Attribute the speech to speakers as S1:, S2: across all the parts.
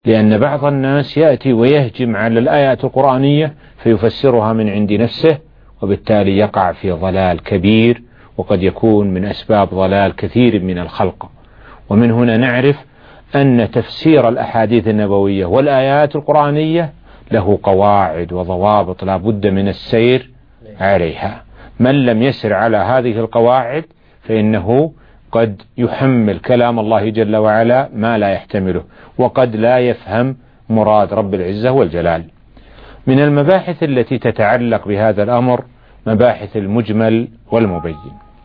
S1: لأن بعض الناس يأتي ويهجم على الآيات القرآنية فيفسرها من عند نفسه، وبالتالي يقع في ضلال كبير، وقد يكون من أسباب ضلال كثير من الخلق. ومن هنا نعرف أن تفسير الأحاديث النبوية والآيات القرآنية له قواعد وضوابط لا بد من السير عليها. من لم يسر على هذه القواعد فإنه قد يحمل كلام الله جل وعلا ما لا يحتمله، وقد لا يفهم مراد رب العزة والجلال. من المباحث التي تتعلق بهذا الأمر مباحث المجمل والمبين.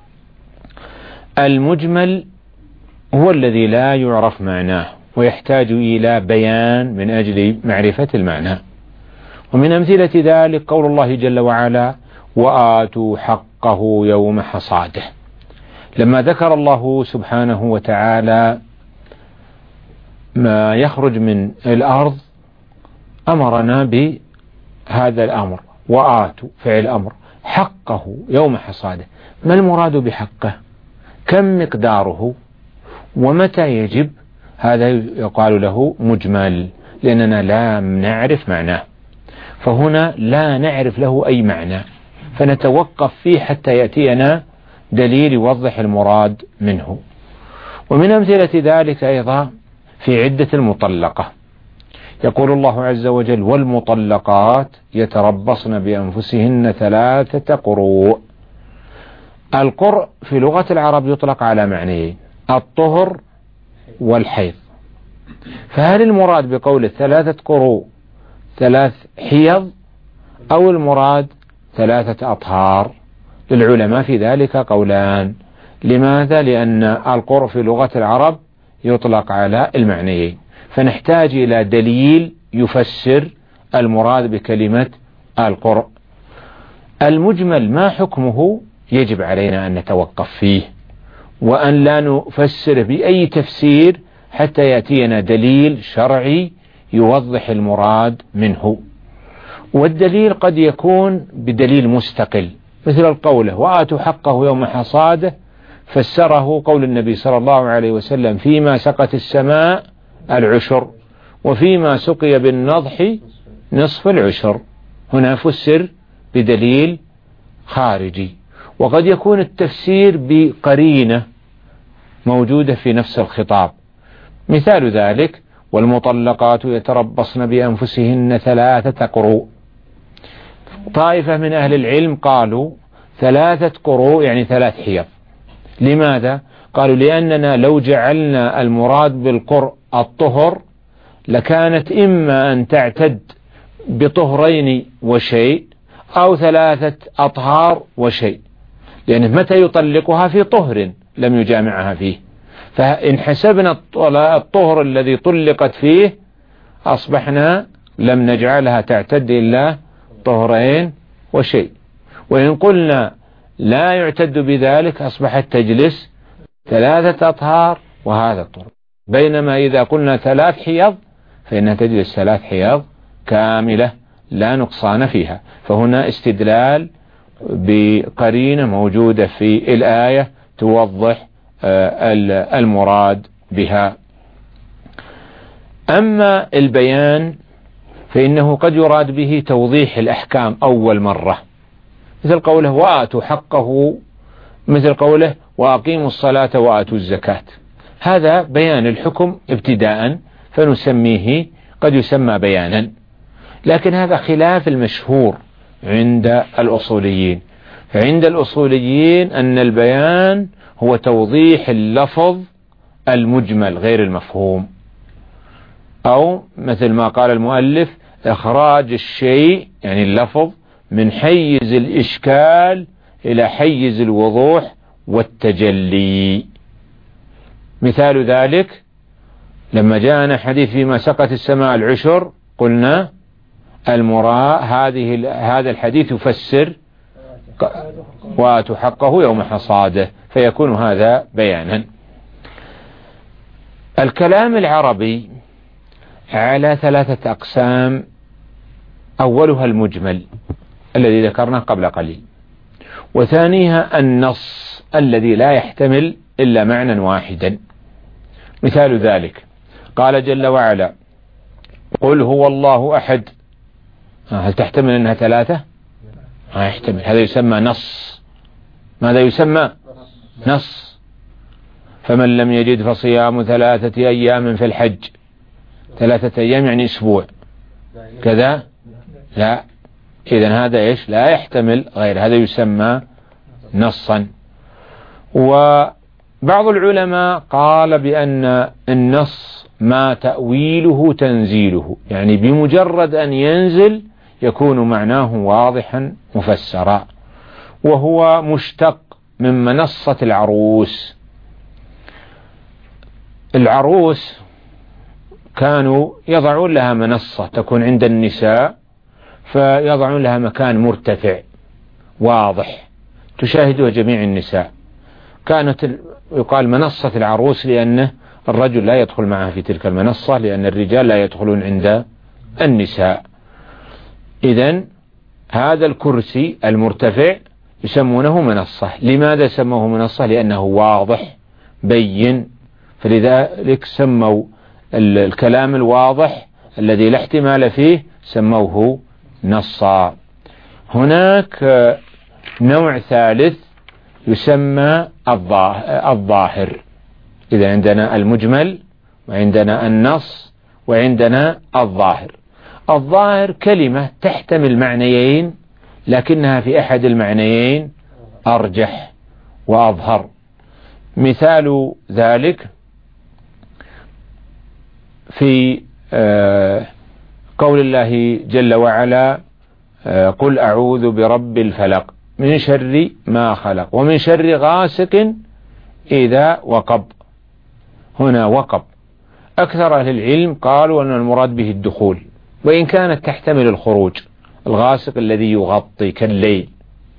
S1: المجمل هو الذي لا يعرف معناه ويحتاج إلى بيان من أجل معرفة المعنى. ومن أمثلة ذلك قول الله جل وعلا: وآتوا حقه يوم حصاده. لما ذكر الله سبحانه وتعالى ما يخرج من الأرض أمرنا بهذا الأمر، وآتوا فعل أمر، حقه يوم حصاده. ما المراد بحقه؟ كم مقداره؟ ومتى يجب؟ هذا يقال له مجمل، لأننا لا نعرف معناه، فهنا لا نعرف له أي معنى، فنتوقف فيه حتى يأتينا دليل يوضح المراد منه. ومن أمثلة ذلك أيضا في عدة المطلقة، يقول الله عز وجل: والمطلقات يتربصن بأنفسهن 3 قروء. القرء في لغة العرب يطلق على معنيين: الطهر والحيض. فهل المراد بقول 3 قروء 3 حيض، أو المراد 3 أطهار؟ للعلماء في ذلك قولان. لماذا؟ لأن القرء في لغة العرب يطلق على المعنيين، فنحتاج إلى دليل يفسر المراد بكلمة القرء. المجمل ما حكمه؟ يجب علينا أن نتوقف فيه، وأن لا نفسر بأي تفسير حتى يأتينا دليل شرعي يوضح المراد منه. والدليل قد يكون بدليل مستقل، مثل القول: وآتوا حقه يوم حصاده، فسره قول النبي صلى الله عليه وسلم: فيما سقت السماء العشر، وفيما سقي بالنضح نصف العشر. هنا فسر بدليل خارجي. وقد يكون التفسير بقرينة موجودة في نفس الخطاب. مثال ذلك: والمطلقات يتربصن بأنفسهن 3 قروء. طائفة من أهل العلم قالوا 3 قروء يعني 3 حيض. لماذا؟ قالوا: لأننا لو جعلنا المراد بالقرء الطهر لكانت إما أن تعتد بطهرين وشيء، أو 3 أطهار وشيء، لأنه متى يطلقها في طهر لم يجامعها فيه. فإن حسبنا الطهر الذي طلقت فيه أصبحنا لم نجعلها تعتد إلا طهرين وشيء. وإن قلنا لا يعتد بذلك أصبحت تجلس 3 أطهار وهذا الطهر. بينما إذا قلنا 3 حيض فإنها تجلس 3 حيض كاملة لا نقصان فيها. فهنا استدلال بقرينة موجودة في الآية توضح المراد بها. أما البيان فإنه قد يراد به توضيح الأحكام أول مرة، مثل قوله: وآتوا حقه، مثل قوله: وأقيموا الصلاة وآتوا الزكاة. هذا بيان الحكم ابتداء، فنسميه قد يسمى بيانا. لكن هذا خلاف المشهور عند الأصوليين. فعند الأصوليين أن البيان هو توضيح اللفظ المجمل غير المفهوم، أو مثل ما قال المؤلف: إخراج الشيء يعني اللفظ من حيز الإشكال إلى حيز الوضوح والتجلي. مثال ذلك لما جاءنا حديث فيما سقت السماء العشر، قلنا المراد هذا الحديث يفسر وآتوا حقه يوم حصاده، فيكون هذا بيانا. الكلام العربي على 3 أقسام: أولها المجمل الذي ذكرناه قبل قليل، وثانيها النص الذي لا يحتمل إلا معنى واحدا. مثال ذلك قال جل وعلا: قل هو الله أحد، هل تحتمل أنها 3؟ ما يحتمل، هذا يسمى نص. ماذا يسمى؟ نص. فمن لم يجد فصيام 3 أيام في الحج. 3 أيام يعني أسبوع كذا؟ لا، إذن هذا إيش؟ لا يحتمل غير، هذا يسمى نصا. وبعض العلماء قال بأن النص ما تأويله تنزيله، يعني بمجرد أن ينزل يكون معناه واضحا مفسرا، وهو مشتق من منصة العروس. العروس كانوا يضعون لها منصة تكون عند النساء، فيضعون لها مكان مرتفع واضح تشاهده جميع النساء. كانت يقال منصة العروس لأن الرجل لا يدخل معها في تلك المنصة، لأن الرجال لا يدخلون عند النساء. إذن هذا الكرسي المرتفع يسمونه منصة. لماذا سموه منصة؟ لأنه واضح بين، فلذلك سموا الكلام الواضح الذي لا احتمال فيه سموه نصا. هناك نوع ثالث يسمى الظاهر. إذا عندنا المجمل وعندنا النص وعندنا الظاهر. الظاهر كلمة تحتمل معنيين لكنها في أحد المعنيين أرجح وأظهر. مثال ذلك في قول الله جل وعلا قل أعوذ برب الفلق من شر ما خلق ومن شر غاسق إذا وقب. هنا وقب أكثر أهل العلم قالوا أن المراد به الدخول، وإن كانت تحتمل الخروج. الغاسق الذي يغطي كالليل.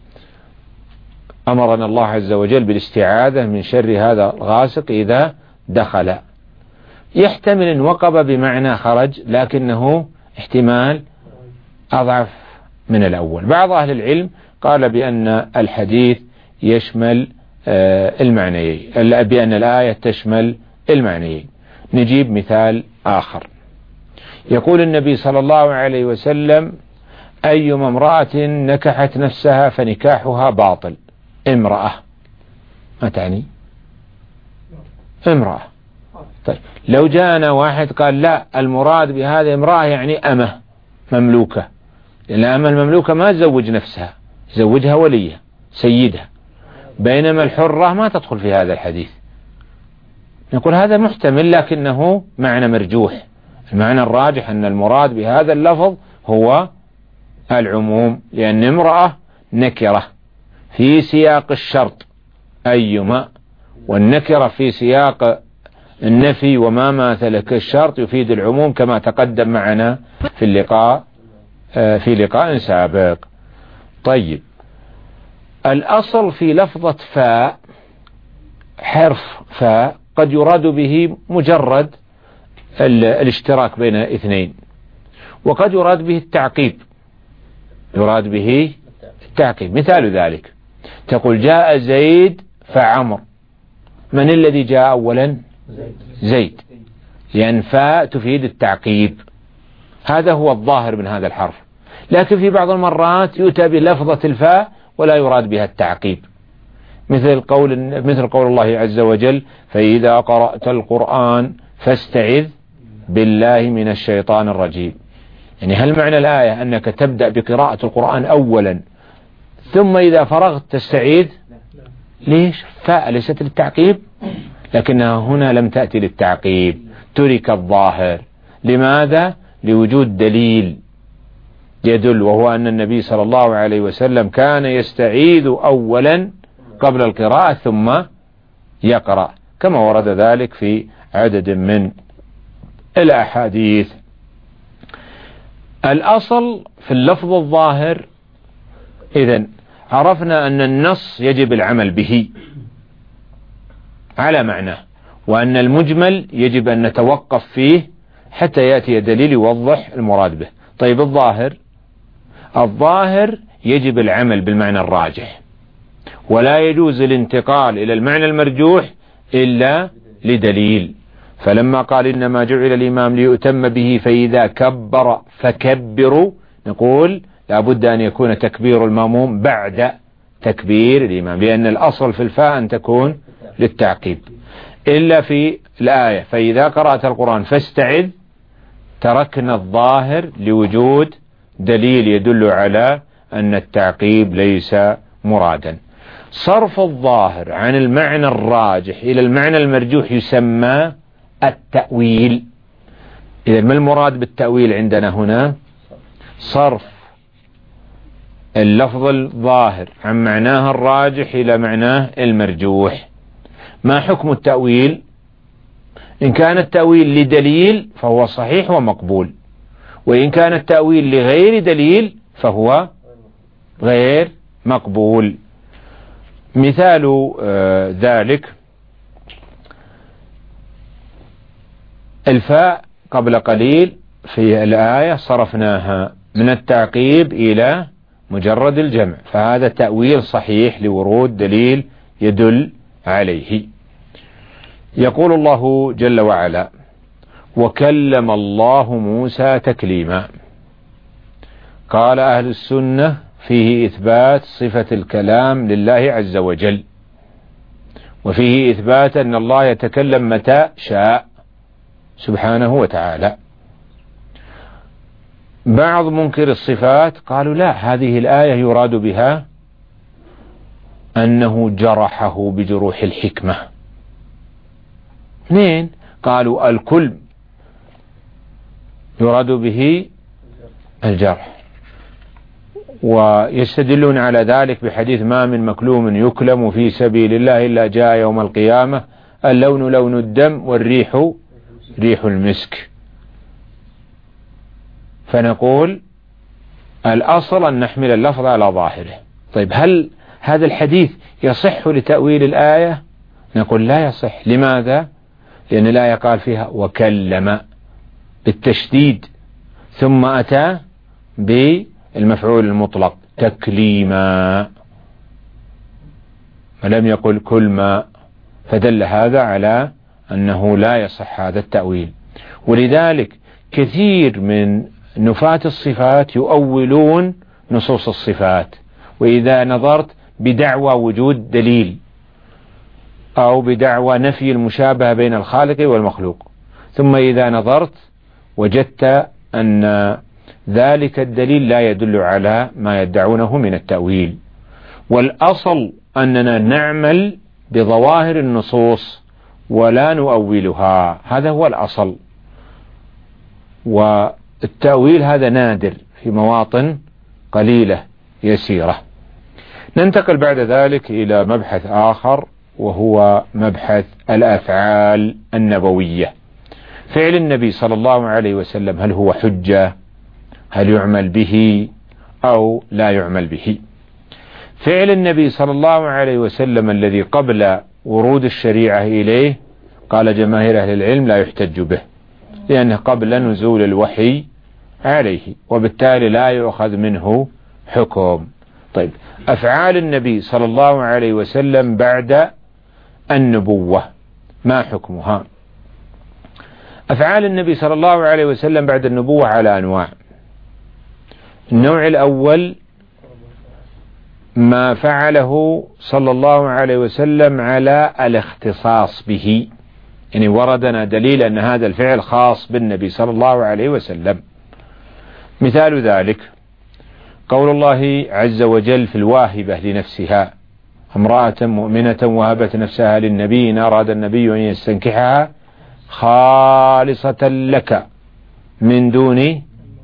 S1: أمرنا الله عز وجل بالاستعاذة من شر هذا الغاسق إذا دخل. يحتمل أن وقب بمعنى خرج، لكنه احتمال أضعف من الأول. بعض أهل العلم قال بأن الحديث يشمل المعنيين، بأن الآية تشمل المعنيين. نجيب مثال آخر. يقول النبي صلى الله عليه وسلم أيما امرأة نكحت نفسها فنكاحها باطل. امرأة ما تعني؟ امرأة. طيب لو جاءنا واحد قال لا، المراد بهذه امرأة يعني أمة مملوكة، لأن الأمة المملوكة ما تزوج نفسها، زوجها وليها سيدها، بينما الحرة ما تدخل في هذا الحديث. نقول هذا محتمل لكنه معنى مرجوح. المعنى الراجح أن المراد بهذا اللفظ هو العموم، لأن امرأة نكرة في سياق الشرط أيما، والنكرة في سياق النفي وما ماثل كالشرط يفيد العموم كما تقدم معنا في لقاء سابق. طيب الأصل في لفظة فاء حرف فاء قد يراد به مجرد الاشتراك بين اثنين، وقد يراد به التعقيب. يراد به التعقيب. مثال ذلك تقول جاء زيد فعمر. من الذي جاء أولا؟ زيد، لأن فاء تفيد التعقيب. هذا هو الظاهر من هذا الحرف. لكن في بعض المرات يؤتى بلفظة الفاء ولا يراد بها التعقيب، مثل قول الله عز وجل فإذا قرأت القرآن فاستعذ بالله من الشيطان الرجيم. يعني هل معنى الآية أنك تبدأ بقراءة القرآن أولا ثم إذا فرغت تستعيذ؟ ليش؟ فاء ليست للتعقيب، لكنها هنا لم تأتي للتعقيب، ترك الظاهر. لماذا؟ لوجود دليل يدل، وهو أن النبي صلى الله عليه وسلم كان يستعيذ أولا قبل القراءة ثم يقرأ، كما ورد ذلك في عدد من الأحاديث. الأصل في اللفظ الظاهر. إذن عرفنا أن النص يجب العمل به على معناه، وأن المجمل يجب أن نتوقف فيه حتى يأتي دليل يوضح المراد به. طيب الظاهر يجب العمل بالمعنى الراجح، ولا يجوز الانتقال إلى المعنى المرجوح إلا لدليل. فلما قال إنما جعل الإمام ليؤتم به فإذا كبر فكبروا، نقول لابد أن يكون تكبير المأموم بعد تكبير الإمام، لأن الأصل في الفاء أن تكون للتعقيب. إلا في الآية فإذا قرأت القرآن فاستعذ تركنا الظاهر لوجود دليل يدل على أن التعقيب ليس مرادا. صرف الظاهر عن المعنى الراجح إلى المعنى المرجوح يسمى التأويل. إذا ما المراد بالتأويل عندنا هنا؟ صرف اللفظ الظاهر عن معناه الراجح إلى معناه المرجوح. ما حكم التأويل؟ إن كان التأويل لدليل فهو صحيح ومقبول، وإن كان التأويل لغير دليل فهو غير مقبول. مثال ذلك الفاء قبل قليل في الآية صرفناها من التعقيب إلى مجرد الجمع، فهذا تأويل صحيح لورود دليل يدل عليه. يقول الله جل وعلا: وكلم الله موسى تكليما. قال أهل السنة فيه إثبات صفة الكلام لله عز وجل، وفيه إثبات أن الله يتكلم متى شاء سبحانه وتعالى. بعض منكر الصفات قالوا لا، هذه الآية يراد بها أنه جرحه بجروح الحكمة. اثنين قالوا الكل يراد به الجرح، ويستدلون على ذلك بحديث ما من مكلوم يكلم في سبيل الله إلا جاء يوم القيامة اللون لون الدم والريح ريح المسك. فنقول الأصل أن نحمل اللفظ على ظاهره. طيب هل هذا الحديث يصح لتأويل الآية؟ نقول لا يصح. لماذا؟ لأن الآية قال فيها وكلم بالتشديد، ثم أتى بالمفعول المطلق تكليما، ولم يقل كل ما، فدل هذا على أنه لا يصح هذا التأويل. ولذلك كثير من نفاة الصفات يؤولون نصوص الصفات، وإذا نظرت بدعوى وجود دليل أو بدعوى نفي المشابهة بين الخالق والمخلوق، ثم إذا نظرت وجدت أن ذلك الدليل لا يدل على ما يدعونه من التأويل. والأصل أننا نعمل بظواهر النصوص ولا نؤولها، هذا هو الأصل. والتأويل هذا نادر في مواطن قليلة يسيرة. ننتقل بعد ذلك إلى مبحث آخر، وهو مبحث الأفعال النبوية. فعل النبي صلى الله عليه وسلم هل هو حجة؟ هل يعمل به أو لا يعمل به؟ فعل النبي صلى الله عليه وسلم الذي قبل ورود الشريعة إليه قال جماهير أهل العلم لا يحتج به، لأنه قبل نزول الوحي عليه، وبالتالي لا يؤخذ منه حكم. طيب أفعال النبي صلى الله عليه وسلم بعد النبوة ما حكمها؟ أفعال النبي صلى الله عليه وسلم بعد النبوة على أنواع. النوع الأول ما فعله صلى الله عليه وسلم على الاختصاص به، يعني وردنا دليل أن هذا الفعل خاص بالنبي صلى الله عليه وسلم. مثال ذلك قول الله عز وجل في الواهبة لنفسها: امرأة مؤمنة وهبت نفسها للنبي إن أراد النبي أن يستنكحها خالصة لك من دون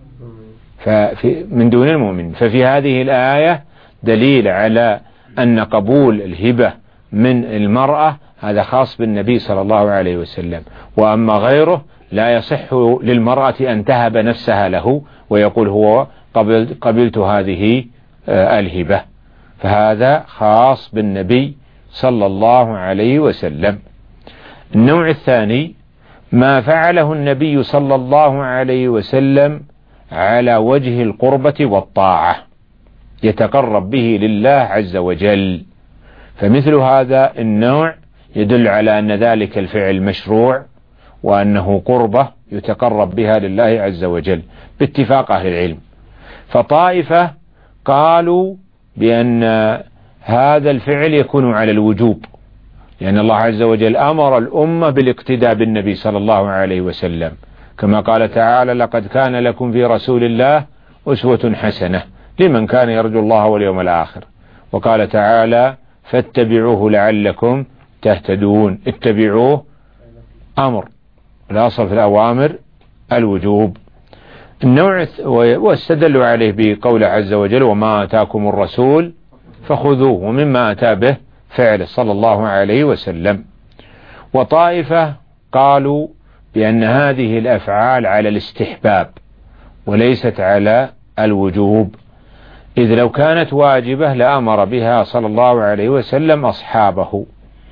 S1: المؤمن. ففي هذه الآية دليل على أن قبول الهبة من المرأة هذا خاص بالنبي صلى الله عليه وسلم، وأما غيره لا يصح للمرأة أن تهب نفسها له ويقول هو قبلت هذه الهبة، فهذا خاص بالنبي صلى الله عليه وسلم. النوع الثاني ما فعله النبي صلى الله عليه وسلم على وجه القربة والطاعة يتقرب به لله عز وجل، فمثل هذا النوع يدل على أن ذلك الفعل مشروع وأنه قربة يتقرب بها لله عز وجل باتفاق أهل العلم. فطائفة قالوا بأن هذا الفعل يكون على الوجوب، لأن الله عز وجل أمر الأمة بالاقتداء بالنبي صلى الله عليه وسلم، كما قال تعالى: لقد كان لكم في رسول الله أسوة حسنة لمن كان يرجو الله واليوم الآخر. وقال تعالى: فاتبعوه لعلكم تهتدون. اتبعوه أمر، الأصل في الأوامر الوجوب. النوع واستدلوا عليه بقوله عز وجل: وما آتاكم الرسول فخذوه ومما أتى به فعله صلى الله عليه وسلم. وطائفة قالوا بأن هذه الأفعال على الاستحباب وليست على الوجوب، إذ لو كانت واجبة لأمر بها صلى الله عليه وسلم أصحابه.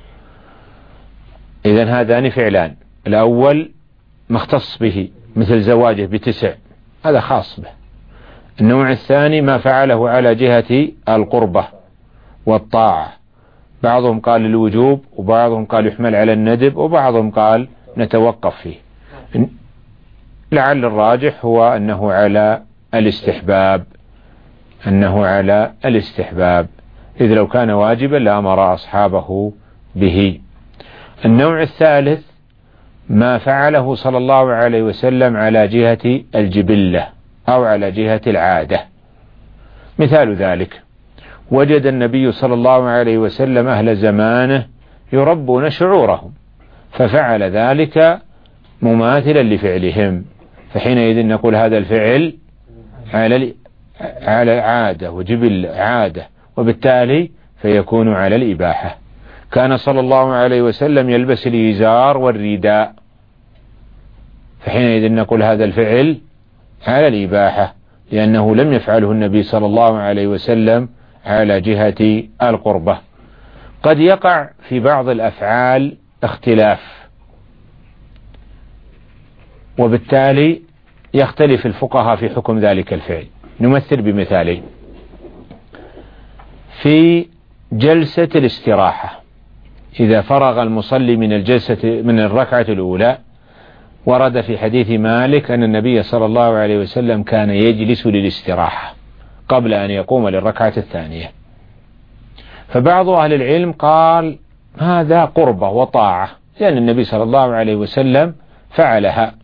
S1: إذن هذان فعلان، الأول مختص به مثل زواجه ب9، هذا خاص به. النوع الثاني ما فعله على جهة القربة والطاعة، بعضهم قال الوجوب وبعضهم قال يحمل على الندب وبعضهم قال نتوقف فيه. لعل الراجح هو أنه على الاستحباب، إذ لو كان واجبا لأمر أصحابه به. النوع الثالث ما فعله صلى الله عليه وسلم على جهة الجبلة أو على جهة العادة. مثال ذلك: وجد النبي صلى الله عليه وسلم أهل زمانه يربون شعورهم، ففعل ذلك مماثلا لفعلهم، فحينئذ نقول هذا الفعل على عادة وجبل عادة، وبالتالي فيكون على الإباحة. كان صلى الله عليه وسلم يلبس الإزار والرداء، فحينئذ نقول هذا الفعل على الإباحة، لأنه لم يفعله النبي صلى الله عليه وسلم على جهة القربة. قد يقع في بعض الأفعال اختلاف، وبالتالي يختلف الفقهاء في حكم ذلك الفعل. نمثل بمثالين: في جلسة الاستراحة، إذا فرغ المصلي من الركعة الأولى، ورد في حديث مالك أن النبي صلى الله عليه وسلم كان يجلس للاستراحة قبل أن يقوم للركعة الثانية. فبعض أهل العلم قال هذا قربة وطاعة، لأن النبي صلى الله عليه وسلم فعلها.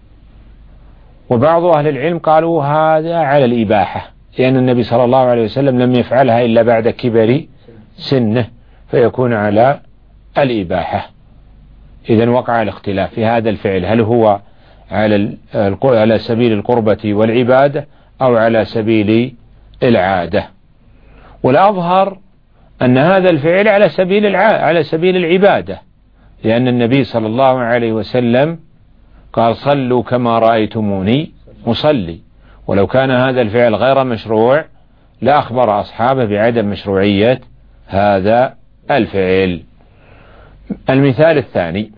S1: وبعض أهل العلم قالوا هذا على الإباحة، لأن النبي صلى الله عليه وسلم لم يفعلها إلا بعد كبر سنه، فيكون على الإباحة. إذن وقع الاختلاف في هذا الفعل، هل هو على سبيل القربة والعبادة أو على سبيل العادة؟ والأظهر أن هذا الفعل على سبيل العبادة، لأن النبي صلى الله عليه وسلم قال: صلوا كما رأيتموني أصلي. ولو كان هذا الفعل غير مشروع لأخبر أصحابه بعدم مشروعية هذا الفعل. المثال الثاني: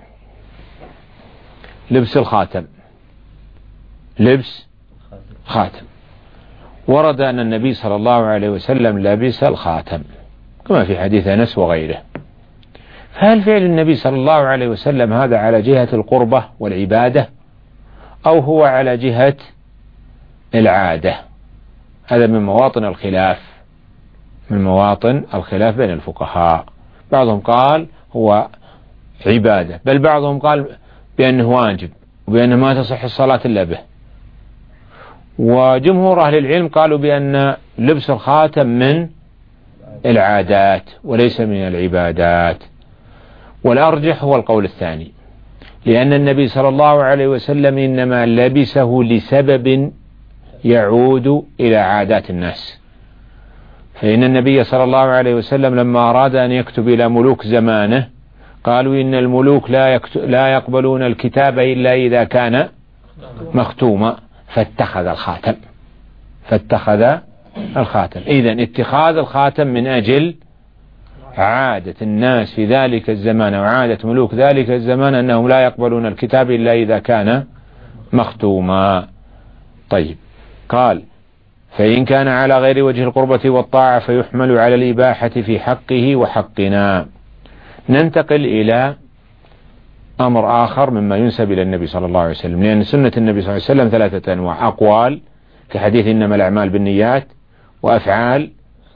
S1: لبس الخاتم. لبس خاتم، ورد أن النبي صلى الله عليه وسلم لبس الخاتم كما في حديث أنس وغيره. فهل فعل النبي صلى الله عليه وسلم هذا على جهة القربة والعبادة أو هو على جهة العادة؟ هذا من مواطن الخلاف بين الفقهاء. بعضهم قال هو عبادة، بل بعضهم قال بأنه واجب وبأنه ما تصح الصلاة إلا به. وجمهور أهل العلم قالوا بأن لبس الخاتم من العادات وليس من العبادات. والأرجح هو القول الثاني، لأن النبي صلى الله عليه وسلم إنما لبسه لسبب يعود إلى عادات الناس. فإن النبي صلى الله عليه وسلم لما أراد أن يكتب إلى ملوك زمانه قالوا إن الملوك لا يقبلون الكتاب إلا إذا كان مختوما، فاتخذ الخاتم. إذن اتخاذ الخاتم من أجل عادة الناس في ذلك الزمان وعادة ملوك ذلك الزمان أنهم لا يقبلون الكتاب إلا إذا كان مختوما. طيب، قال: فإن كان على غير وجه القربة والطاعة فيحمل على الإباحة في حقه وحقنا. ننتقل إلى أمر آخر مما ينسب إلى النبي صلى الله عليه وسلم، لأن سنة النبي صلى الله عليه وسلم 3 أنواع: أقوال كحديث إنما الأعمال بالنيات، وأفعال،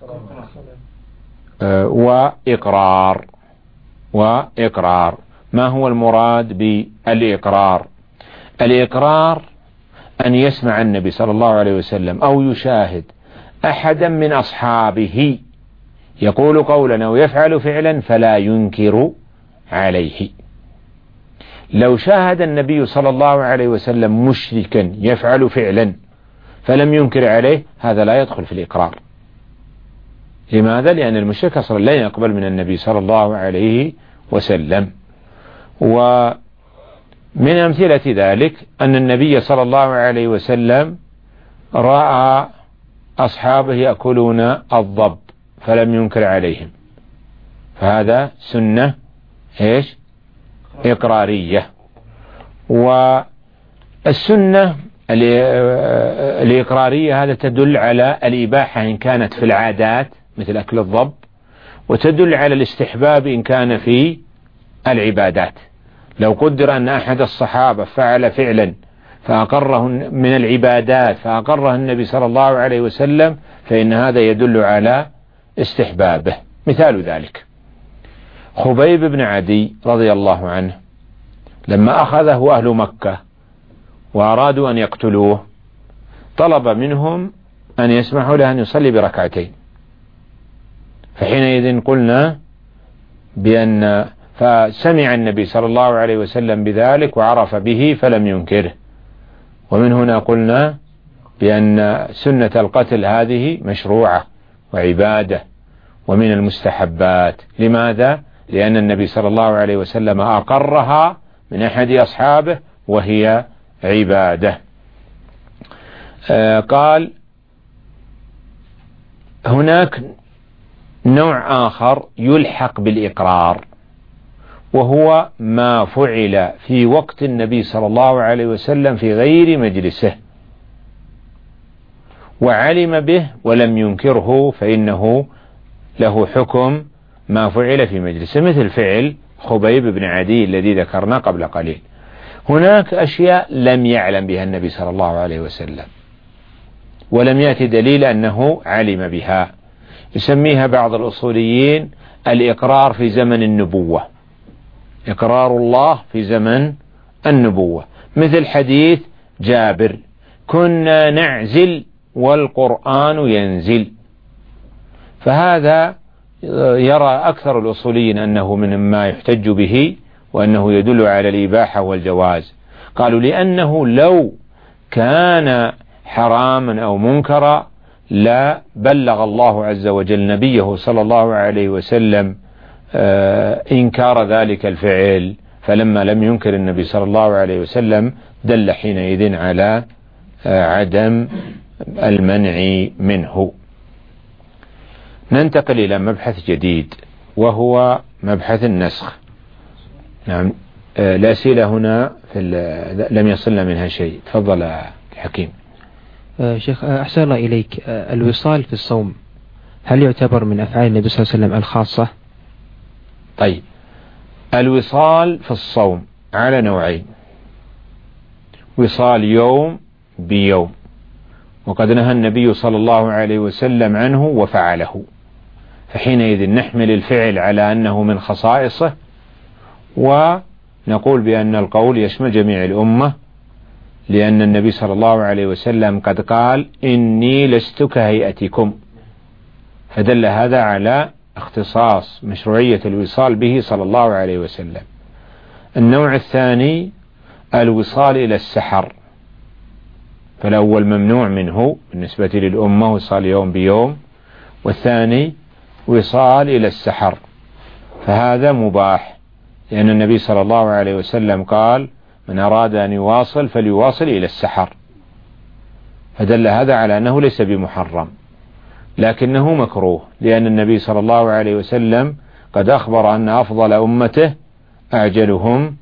S1: وإقرار. ما هو المراد بالإقرار؟ الإقرار أن يسمع النبي صلى الله عليه وسلم أو يشاهد أحدا من أصحابه يقول قولا أو يفعل فعلا فلا ينكر عليه. لو شاهد النبي صلى الله عليه وسلم مشركا يفعل فعلا فلم ينكر عليه، هذا لا يدخل في الإقرار. لماذا؟ لأن المشرك أصلا لا يقبل من النبي صلى الله عليه وسلم. ومن أمثلة ذلك أن النبي صلى الله عليه وسلم رأى أصحابه يأكلون الضب فلم ينكر عليهم، فهذا سنة إقرارية. والسنة الإقرارية هذا تدل على الإباحة إن كانت في العادات مثل أكل الضب، وتدل على الاستحباب إن كان في العبادات. لو قدر أن أحد الصحابة فعل فعلا فأقره من العبادات فأقره النبي صلى الله عليه وسلم، فإن هذا يدل على استحبابه. مثال ذلك خبيب بن عدي رضي الله عنه، لما أخذه أهل مكة وأرادوا أن يقتلوه طلب منهم أن يسمحوا له أن يصلي بركعتين، فحينئذ قلنا فسمع النبي صلى الله عليه وسلم بذلك وعرف به فلم ينكره، ومن هنا قلنا بأن سنة القتل هذه مشروعة وعبادة ومن المستحبات. لماذا؟ لأن النبي صلى الله عليه وسلم أقرها من أحد أصحابه وهي عبادة. قال هناك نوع آخر يلحق بالإقرار، وهو ما فعل في وقت النبي صلى الله عليه وسلم في غير مجلسه وعلم به ولم ينكره، فإنه له حكم ما فعل في مجلسه، مثل فعل خبيب بن عدي الذي ذكرنا قبل قليل. هناك أشياء لم يعلم بها النبي صلى الله عليه وسلم ولم يأتي دليل أنه علم بها، يسميها بعض الأصوليين الإقرار في زمن النبوة، إقرار الله في زمن النبوة، مثل حديث جابر: كنا نعزل والقرآن ينزل. فهذا يرى أكثر الأصوليين أنه من ما يحتج به وأنه يدل على الإباحة والجواز. قالوا لأنه لو كان حراما أو منكرا لا بلغ الله عز وجل نبيه صلى الله عليه وسلم إنكار ذلك الفعل، فلما لم ينكر النبي صلى الله عليه وسلم دل حينئذ على عدم المنع منه. ننتقل إلى مبحث جديد وهو مبحث النسخ. نعم، الأسئلة هنا لم يصلنا منها شيء. تفضل حكيم.
S2: شيخ أحسن الله إليك، الوصال في الصوم هل يعتبر من أفعال النبي صلى الله عليه وسلم الخاصة؟
S1: طيب، الوصال في الصوم على نوعين: وصال يوم بيوم، وقد نهى النبي صلى الله عليه وسلم عنه وفعله، فحينئذ نحمل الفعل على أنه من خصائصه، ونقول بأن القول يشمل جميع الأمة، لأن النبي صلى الله عليه وسلم قد قال: إني لست كهيئتكم، فدل هذا على اختصاص مشروعية الوصال به صلى الله عليه وسلم. النوع الثاني الوصال إلى السحر، فالأول ممنوع منه بالنسبة للأمة وصال يوم بيوم، والثاني وصال إلى السحر، فهذا مباح، لأن النبي صلى الله عليه وسلم قال: من أراد أن يواصل فليواصل إلى السحر، فدل هذا على أنه ليس بمحرم، لكنه مكروه، لأن النبي صلى الله عليه وسلم قد أخبر أن أفضل أمته أعجلهم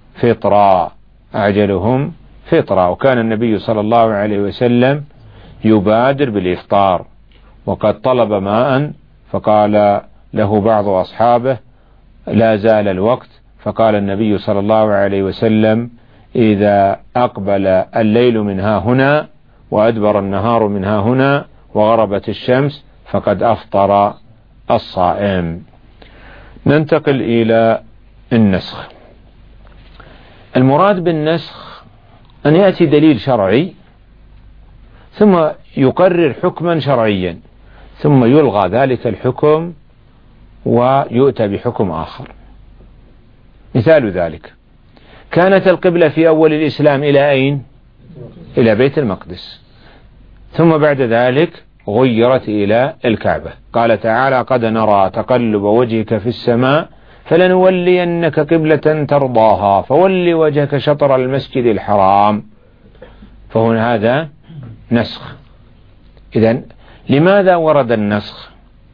S1: فطرا، وكان النبي صلى الله عليه وسلم يبادر بالإفطار، وقد طلب ماء فقال له بعض أصحابه: لا زال الوقت، فقال النبي صلى الله عليه وسلم: إذا أقبل الليل من ها هنا وأدبر النهار من ها هنا وغربت الشمس فقد أفطر الصائم. ننتقل إلى النسخ. المراد بالنسخ أن يأتي دليل شرعي ثم يقرر حكما شرعيا ثم يلغى ذلك الحكم ويؤتى بحكم آخر. مثال ذلك: كانت القبلة في أول الإسلام إلى أين؟ إلى بيت المقدس، ثم بعد ذلك غيرت إلى الكعبة. قال تعالى: قد نرى تقلب وجهك في السماء فلنولينك قبلة ترضاها فول وجهك شطر المسجد الحرام. فهنا هذا نسخ. إذن لماذا ورد النسخ؟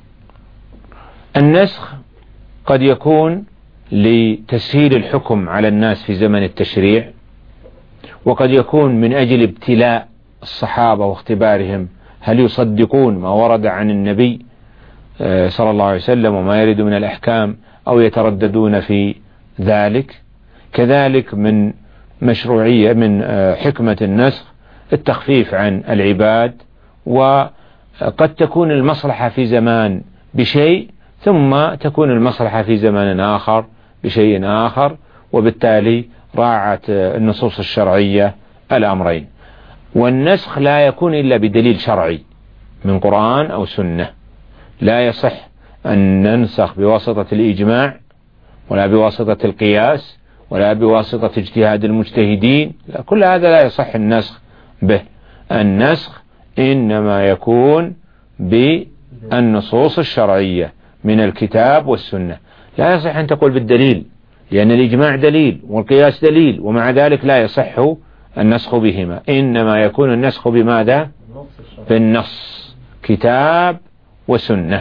S1: النسخ قد يكون لتسهيل الحكم على الناس في زمن التشريع، وقد يكون من أجل ابتلاء الصحابة واختبارهم هل يصدقون ما ورد عن النبي صلى الله عليه وسلم وما يرد من الأحكام أو يترددون في ذلك. كذلك من مشروعية من حكمة النسخ التخفيف عن العباد، وقد تكون المصلحة في زمان بشيء ثم تكون المصلحة في زمان آخر بشيء آخر، وبالتالي راعت النصوص الشرعية الأمرين. والنسخ لا يكون إلا بدليل شرعي من قرآن أو سنة. لا يصح أن ننسخ بواسطة الإجماع ولا بواسطة القياس ولا بواسطة اجتهاد المجتهدين، كل هذا لا يصح النسخ به. النسخ إنما يكون بالنصوص الشرعية من الكتاب والسنة. لا يصح أن تقول بالدليل، لأن الإجماع دليل والقياس دليل، ومع ذلك لا يصح النسخ بهما. إنما يكون النسخ بماذا؟ بالنص، كتاب وسنة.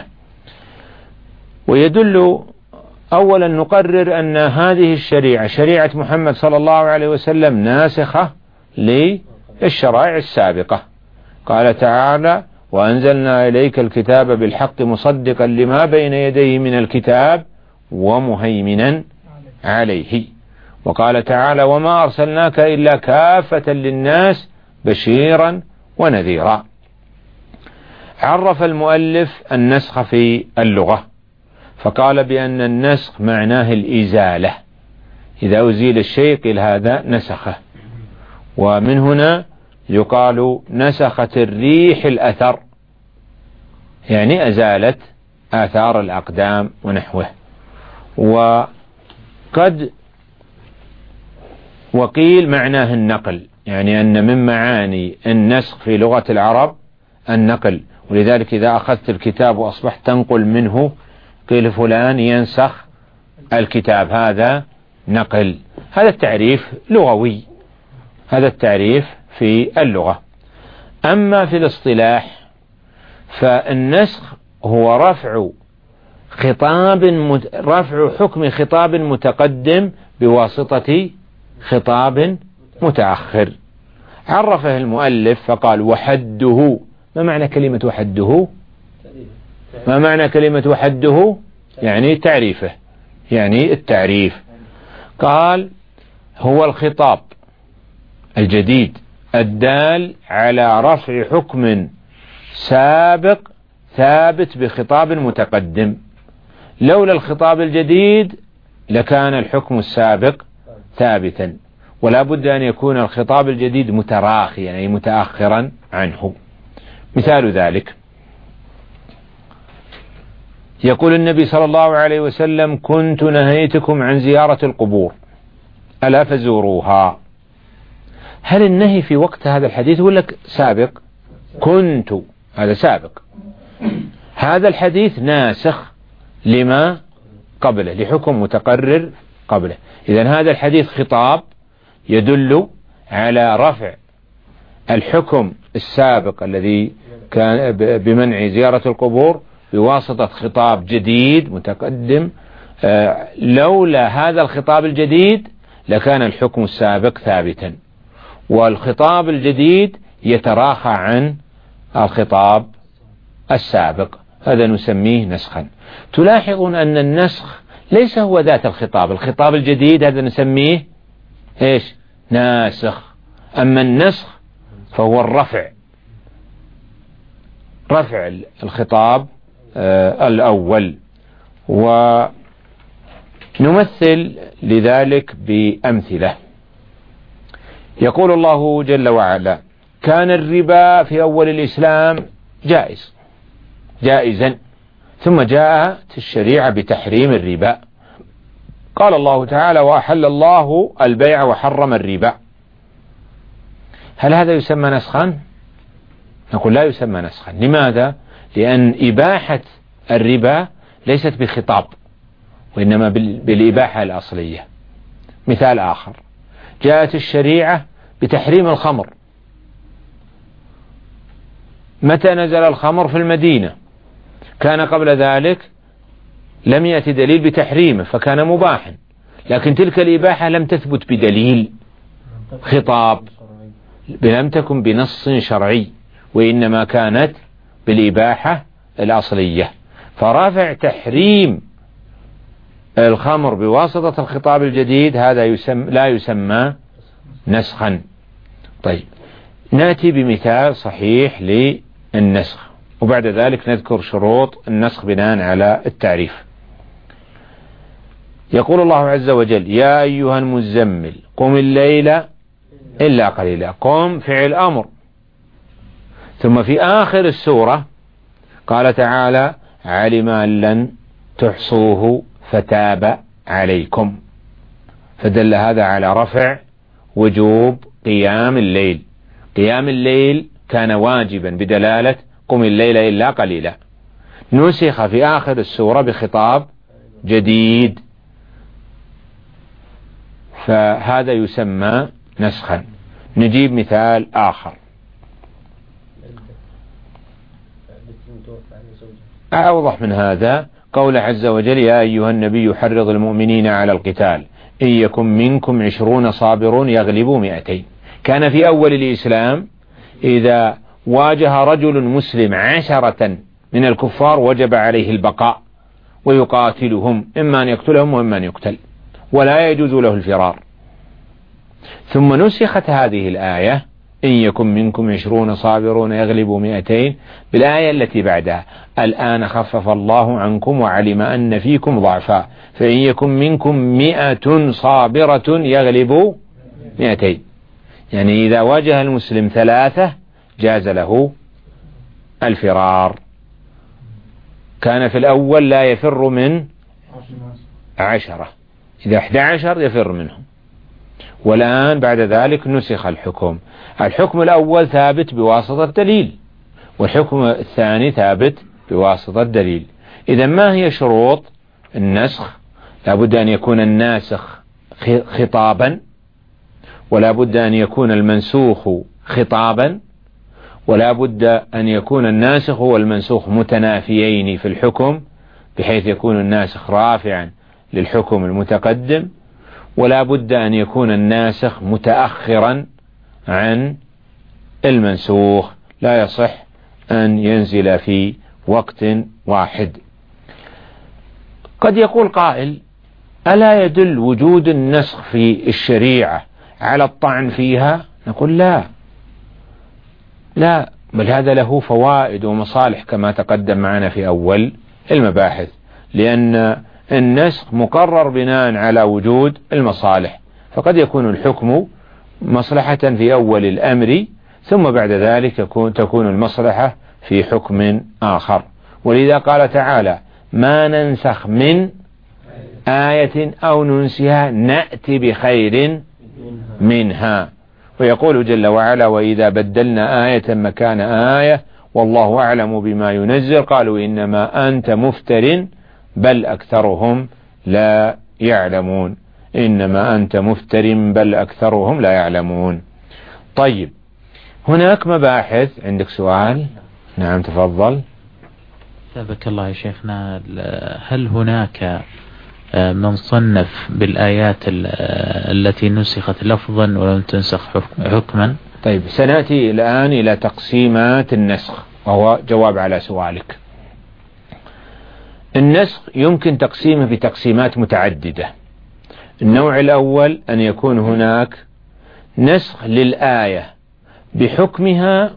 S1: ويدل أولا نقرر أن هذه الشريعة شريعة محمد صلى الله عليه وسلم ناسخة للشرائع السابقة. قال تعالى: وأنزلنا إليك الكتاب بالحق مصدقا لما بين يديه من الكتاب ومهيمنا عليه. وقال تعالى: وما أرسلناك إلا كافة للناس بشيرا ونذيرا. عرف المؤلف النسخ في اللغة فقال بأن النسخ معناه الإزالة، إذا أزيل الشيء قيل هذا نسخه. ومن هنا يقال نسخت الريح الأثر، يعني أزالت آثار الأقدام ونحوه. وقيل معناه النقل، يعني أن من معاني النسخ في لغة العرب النقل. ولذلك إذا أخذت الكتاب وأصبحت تنقل منه قيل فلان ينسخ الكتاب، هذا نقل. هذا التعريف لغوي، هذا التعريف في اللغة. أما في الاصطلاح فالنسخ هو رفع حكم خطاب متقدم بواسطة خطاب متأخر. عرفه المؤلف فقال: وحده. ما معنى كلمة وحده؟ ما معنى كلمة وحده؟ يعني تعريفه، يعني التعريف. قال: هو الخطاب الجديد الدال على رفع حكم سابق ثابت بخطاب متقدم. لولا الخطاب الجديد لكان الحكم السابق ثابتا، ولا بد أن يكون الخطاب الجديد متراخيا أي متأخرا عنه. مثال ذلك: يقول النبي صلى الله عليه وسلم: كنت نهيتكم عن زيارة القبور ألا فزوروها. هل النهي في وقت هذا الحديث ولا سابق؟ كنت، هذا سابق. هذا الحديث ناسخ لما قبله، لحكم متقرر قبله. إذن هذا الحديث خطاب يدل على رفع الحكم السابق الذي كان بمنع زيارة القبور بواسطة خطاب جديد متقدم. لولا هذا الخطاب الجديد لكان الحكم السابق ثابتا، والخطاب الجديد يتراخى عن الخطاب السابق، هذا نسميه نسخا. تلاحظون أن النسخ ليس هو ذات الخطاب. الخطاب الجديد هذا نسميه إيش؟ ناسخ. أما النسخ فهو الرفع، رفع الخطاب الأول. ونمثل لذلك بأمثلة. يقول الله جل وعلا: كان الربا في أول الإسلام جائزا، ثم جاءت الشريعة بتحريم الربا. قال الله تعالى: وأحل الله البيع وحرم الربا. هل هذا يسمى نسخا؟ نقول لا يسمى نسخا. لماذا؟ لأن إباحة الربا ليست بخطاب، وإنما بالإباحة الأصلية. مثال آخر: جاءت الشريعة بتحريم الخمر. متى نزل الخمر؟ في المدينة. كان قبل ذلك لم يأتي دليل بتحريمه فكان مباحا، لكن تلك الإباحة لم تثبت بدليل خطاب، لم تكن بنص شرعي، وإنما كانت بالإباحة الأصلية. فرافع تحريم الخمر بواسطة الخطاب الجديد هذا لا يسمى نسخا. طيب، نأتي بمثال صحيح للنسخ، وبعد ذلك نذكر شروط النسخ بناء على التعريف. يقول الله عز وجل: يا أيها المزمل قم الليل إلا قليلا. قم فعل أمر. ثم في آخر السورة قال تعالى: علم أن لن تحصوه فتاب عليكم. فدل هذا على رفع وجوب قيام الليل. قيام الليل كان واجبا بدلالة قم الليل إلا قليلا، نسخ في آخر السورة بخطاب جديد، فهذا يسمى نسخا. نجيب مثال آخر أوضح من هذا. قول عز وجل: يا أيها النبي حرض المؤمنين على القتال إن يكن منكم 20 صابرون يغلبوا 200. كان في أول الإسلام إذا واجه رجل مسلم 10 من الكفار وجب عليه البقاء ويقاتلهم، إما أن يقتلهم وإما أن يقتل، ولا يجوز له الفرار. ثم نسخت هذه الآية: إن يكن منكم 20 صابرون يغلبوا 200 بالآية التي بعدها: الآن خفف الله عنكم وعلم أن فيكم ضعفا فإن يكن منكم 100 صابرة يغلبوا 200. يعني إذا واجه المسلم 3 جاز له الفرار. كان في الأول لا يفر من 10، إذا 11 يفر منهم. والآن بعد ذلك نسخ الحكم. الحكم الأول ثابت بواسطة دليل، والحكم الثاني ثابت بواسطة دليل. إذا ما هي شروط النسخ؟ لا بد أن يكون الناسخ خطابا، ولا بد أن يكون المنسوخ خطابا، ولا بد أن يكون الناسخ والمنسوخ متنافيين في الحكم بحيث يكون الناسخ رافعا للحكم المتقدم، ولا بد أن يكون الناسخ متأخرا عن المنسوخ، لا يصح أن ينزل في وقت واحد. قد يقول قائل: ألا يدل وجود النسخ في الشريعة على الطعن فيها؟ نقول لا، بل هذا له فوائد ومصالح كما تقدم معنا في أول المباحث، لأن النسخ مقرر بناء على وجود المصالح، فقد يكون الحكم مصلحة في أول الأمر، ثم بعد ذلك تكون المصلحة في حكم آخر. ولذا قال تعالى: ما ننسخ من آية أو ننسها نأتي بخير منها. ويقول جل وعلا: وإذا بدلنا آية مكان آية والله أعلم بما ينزل قالوا إنما أنت مفتر بل أكثرهم لا يعلمون. إنما أنت مفتر بل أكثرهم لا يعلمون. طيب، هناك مباحث. عندك سؤال؟ نعم تفضل.
S3: سابك الله يا شيخنا، هل هناك من صنف بالآيات التي نسخت لفظا ولم تنسخ حكما؟
S1: طيب، سنأتي الآن إلى تقسيمات النسخ، وهو جواب على سؤالك. النسخ يمكن تقسيمه بتقسيمات متعددة. النوع الأول أن يكون هناك نسخ للآية بحكمها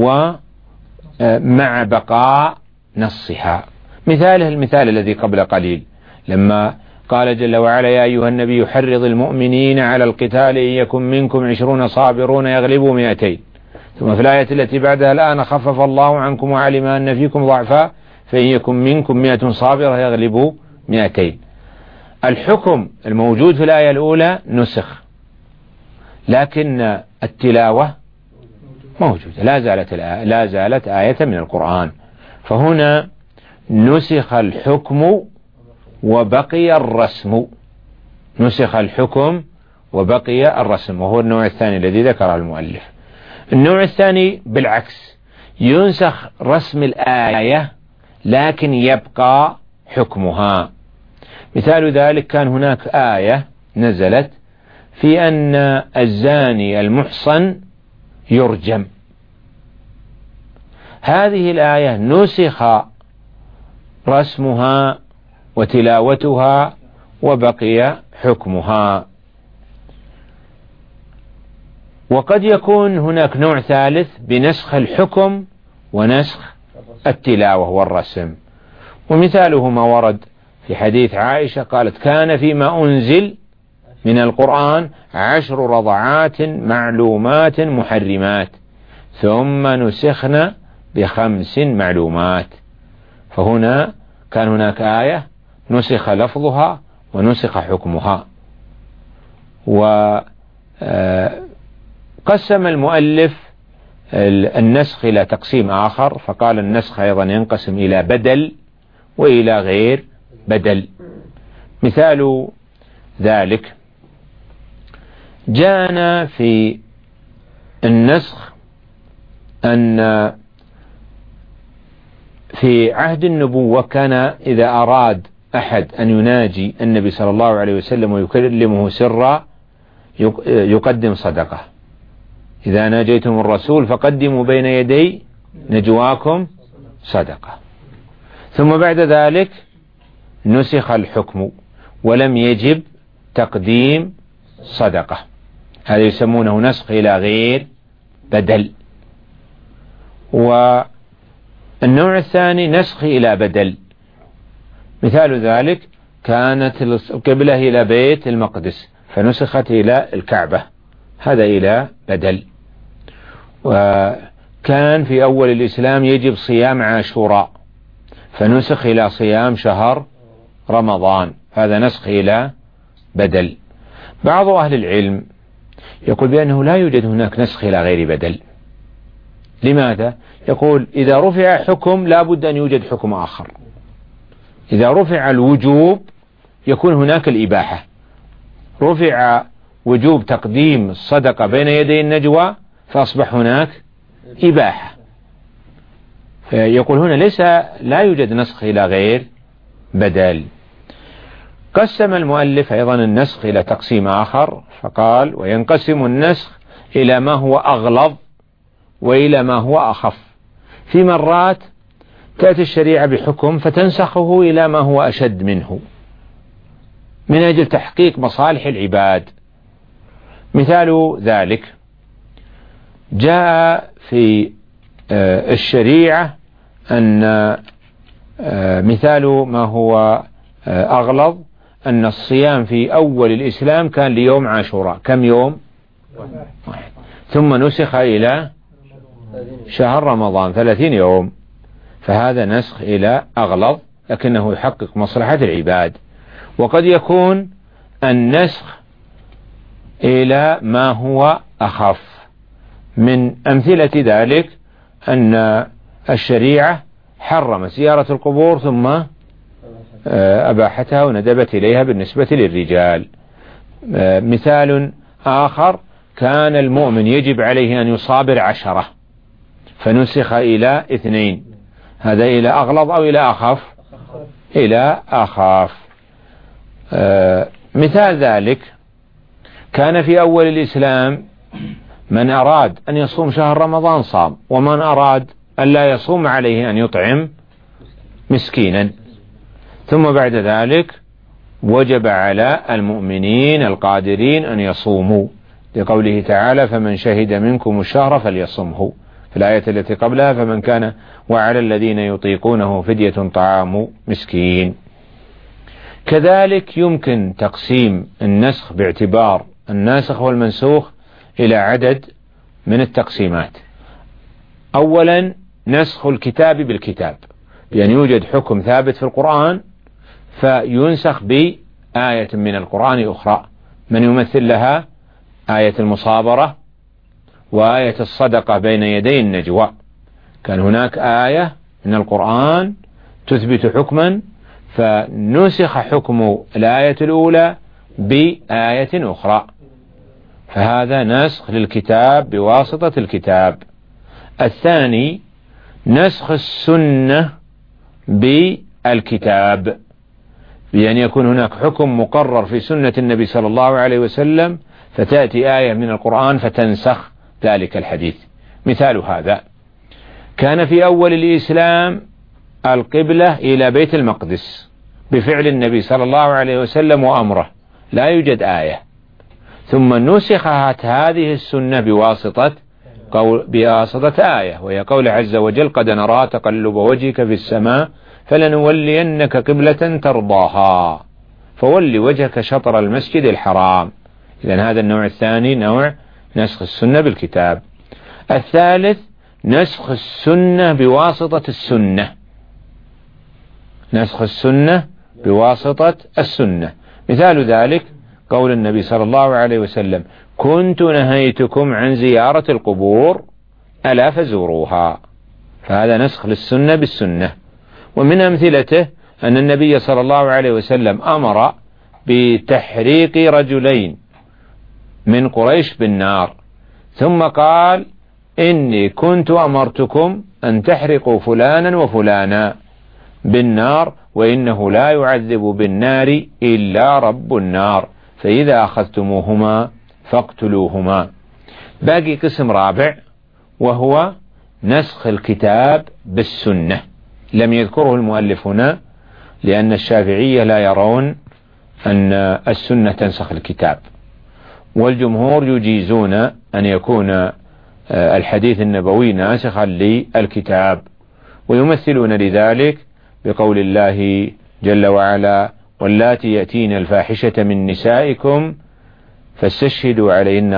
S1: ومع بقاء نصها. مثاله المثال الذي قبل قليل لما قال جل وعلا: يا أيها النبي حرض المؤمنين على القتال إن يكن منكم 20 صابرون يغلبوا 200. ثم في الآية التي بعدها: الآن خفف الله عنكم وعلم أن فيكم ضعفاء فإن يكن منكم 100 صابرة يغلبوا 200. الحكم الموجود في الآية الأولى نسخ، لكن التلاوة موجودة، لا زالت آية من القرآن. فهنا نسخ الحكم وبقي الرسم، نسخ الحكم وبقي الرسم، وهو النوع الثاني الذي ذكره المؤلف. النوع الثاني بالعكس، ينسخ رسم الآية لكن يبقى حكمها. مثال ذلك كان هناك آية نزلت في أن الزاني المحصن يرجم. هذه الآية نسخ رسمها وتلاوتها وبقي حكمها. وقد يكون هناك نوع ثالث بنسخ الحكم ونسخ التلاوة والرسم، ومثاله ما ورد في حديث عائشة قالت: كان فيما أنزل من القرآن 10 رضعات معلومات محرمات ثم نسخنا ب5 معلومات. فهنا كان هناك آية نسخ لفظها ونسخ حكمها. وقسم المؤلف النسخ إلى تقسيم آخر، فقال: النسخ أيضا ينقسم إلى بدل وإلى غير بدل. مثال ذلك جاءنا في النسخ أن في عهد النبوة كان إذا أراد أحد أن يناجي النبي صلى الله عليه وسلم ويكلمه سرا يقدم صدقة: إذا ناجيتم الرسول فقدموا بين يدي نجواكم صدقة. ثم بعد ذلك نسخ الحكم ولم يجب تقديم صدقة، هذا يسمونه نسخ إلى غير بدل. والنوع الثاني نسخ إلى بدل، مثال ذلك كانت القبلة إلى بيت المقدس فنسخت إلى الكعبة، هذا إلى بدل. وكان في أول الإسلام يجب صيام عاشوراء فنسخ إلى صيام شهر رمضان، هذا نسخ إلى بدل. بعض أهل العلم يقول بأنه لا يوجد هناك نسخ إلى غير بدل. لماذا؟ يقول: إذا رفع حكم لا بد أن يوجد حكم آخر. إذا رفع الوجوب يكون هناك الإباحة، رفع وجوب تقديم الصدقة بين يدي النجوى فأصبح هناك إباحة. فيقول هنا لا يوجد نسخ إلى غير بدل. قسم المؤلف أيضا النسخ إلى تقسيم آخر فقال: وينقسم النسخ إلى ما هو أغلظ وإلى ما هو أخف. في مرات تأتي الشريعة بحكم فتنسخه إلى ما هو أشد منه من أجل تحقيق مصالح العباد. مثال ذلك جاء في الشريعة أن مثال ما هو أغلظ أن الصيام في أول الإسلام كان ليوم عاشوراء، كم يوم؟ 1. ثم نسخ إلى شهر رمضان 30 يوم، فهذا نسخ إلى أغلظ لكنه يحقق مصلحة العباد. وقد يكون النسخ إلى ما هو أخف. من أمثلة ذلك أن الشريعة حرمت زيارة القبور ثم أباحتها وندبت إليها بالنسبة للرجال. مثال آخر كان المؤمن يجب عليه أن يصابر 10 فنسخ إلى 2، هذا إلى أغلظ أو إلى أخف؟ إلى أخف. مثال ذلك كان في أول الإسلام من أراد أن يصوم شهر رمضان صام، ومن أراد أن لا يصوم عليه أن يطعم مسكينا. ثم بعد ذلك وجب على المؤمنين القادرين أن يصوموا، لقوله تعالى فمن شهد منكم الشهر فليصمه، في الآية التي قبلها فمن كان وعلى الذين يطيقونه فدية طعام مسكين. كذلك يمكن تقسيم النسخ باعتبار الناسخ والمنسوخ إلى عدد من التقسيمات. أولا نسخ الكتاب بالكتاب، يعني يوجد حكم ثابت في القرآن فينسخ بآية من القرآن أخرى، من يمثل لها آية المصابرة وآية الصدقة بين يدي النجوى. كان هناك آية من القرآن تثبت حكما فنسخ حكم الآية الأولى بآية أخرى، فهذا نسخ للكتاب بواسطة الكتاب. الثاني نسخ السنة بالكتاب، بأن يكون هناك حكم مقرر في سنة النبي صلى الله عليه وسلم فتأتي آية من القرآن فتنسخ ذلك الحديث. مثال هذا كان في أول الإسلام القبلة إلى بيت المقدس بفعل النبي صلى الله عليه وسلم وأمره، لا يوجد آية، ثم نسخت هذه السنة بواسطة آية، وهي قول عز وجل قد نرى تقلب وجهك في السماء فلنولينك قبلة ترضاها فول وجهك شطر المسجد الحرام. إذن هذا النوع الثاني نوع نسخ السنة بالكتاب. الثالث نسخ السنة بواسطة السنة، نسخ السنة بواسطة السنة. مثال ذلك قول النبي صلى الله عليه وسلم كنت نهيتكم عن زيارة القبور ألا فزوروها، فهذا نسخ للسنة بالسنة. ومن أمثلته أن النبي صلى الله عليه وسلم أمر بتحريق رجلين من قريش بالنار، ثم قال إني كنت أمرتكم أن تحرقوا فلانا وفلانا بالنار وإنه لا يعذب بالنار إلا رب النار فإذا أخذتموهما فاقتلوهما. باقي قسم رابع وهو نسخ الكتاب بالسنة، لم يذكره المؤلف هنا لأن الشافعية لا يرون أن السنة تنسخ الكتاب، والجمهور يجيزون أن يكون الحديث النبوي ناسخا للكتاب، ويمثلون لذلك بقول الله جل وعلا واللاتي يأتين الفاحشة من نسائكم فاستشهدوا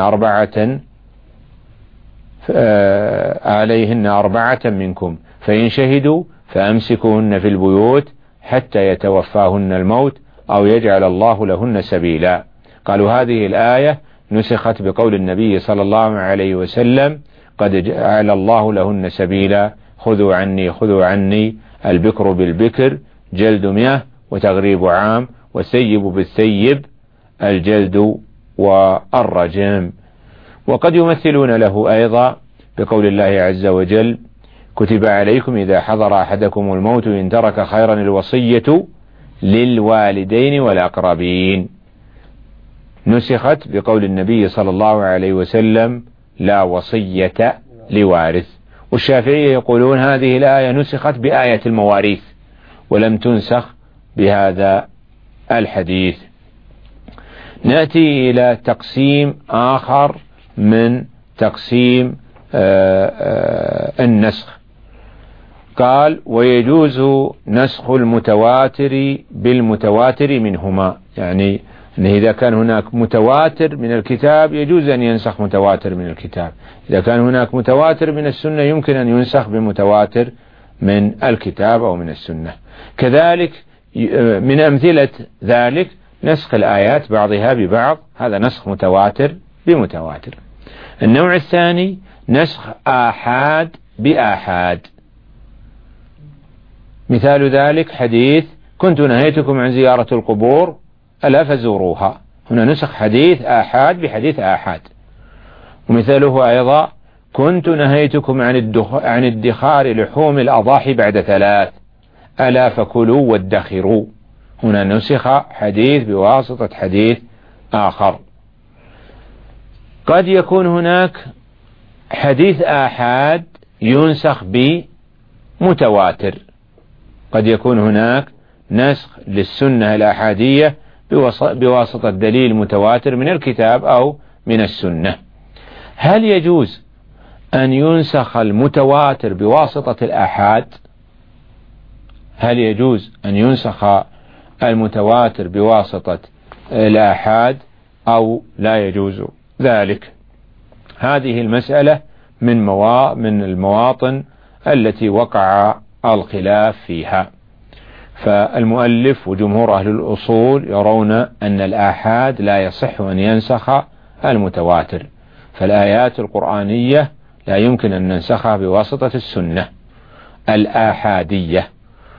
S1: عليهن أربعة منكم فإن شهدوا فأمسكوهن في البيوت حتى يتوفاهن الموت أو يجعل الله لهن سبيلا. قالوا هذه الآية نسخت بقول النبي صلى الله عليه وسلم قد جعل الله لهن سبيلا خذوا عني البكر بالبكر جلد 100 وتغريب عام والثيب بالثيب الجلد والرجم. وقد يمثلون له أيضا بقول الله عز وجل كتب عليكم إذا حضر أحدكم الموت إن ترك خيرا الوصية للوالدين والأقربين، نسخت بقول النبي صلى الله عليه وسلم لا وصية لوارث. والشافعية يقولون هذه الآية نسخت بآية المواريث ولم تنسخ بهذا الحديث. نأتي إلى تقسيم آخر من تقسيم النسخ. قال ويجوز نسخ المتواتر بالمتواتر منهما، يعني أنه إذا كان هناك متواتر من الكتاب يجوز أن ينسخ متواتر من الكتاب، إذا كان هناك متواتر من السنة يمكن أن ينسخ بمتواتر من الكتاب أو من السنة. كذلك من أمثلة ذلك نسخ الآيات بعضها ببعض، هذا نسخ متواتر بمتواتر. النوع الثاني نسخ آحاد بآحاد، مثال ذلك حديث كنت نهيتكم عن زيارة القبور ألا فزوروها، هنا نسخ حديث آحاد بحديث آحاد. ومثاله أيضا كنت نهيتكم عن ادخار لحوم الأضاحي بعد 3 ألا فكلوا وادخروا، هنا نسخ حديث بواسطة حديث آخر. قد يكون هناك حديث آحاد ينسخ بمتواتر، قد يكون هناك نسخ للسنة الآحادية بواسطة دليل متواتر من الكتاب أو من السنة. هل يجوز أن ينسخ المتواتر بواسطة الآحاد؟ هل يجوز أن ينسخ المتواتر بواسطة الآحاد أو لا يجوز ذلك؟ هذه المسألة من المواطن التي وقع الخلاف فيها. فالمؤلف وجمهور أهل الأصول يرون أن الآحاد لا يصح أن ينسخ المتواتر، فالآيات القرآنية لا يمكن أن ننسخها بواسطة السنة الآحادية،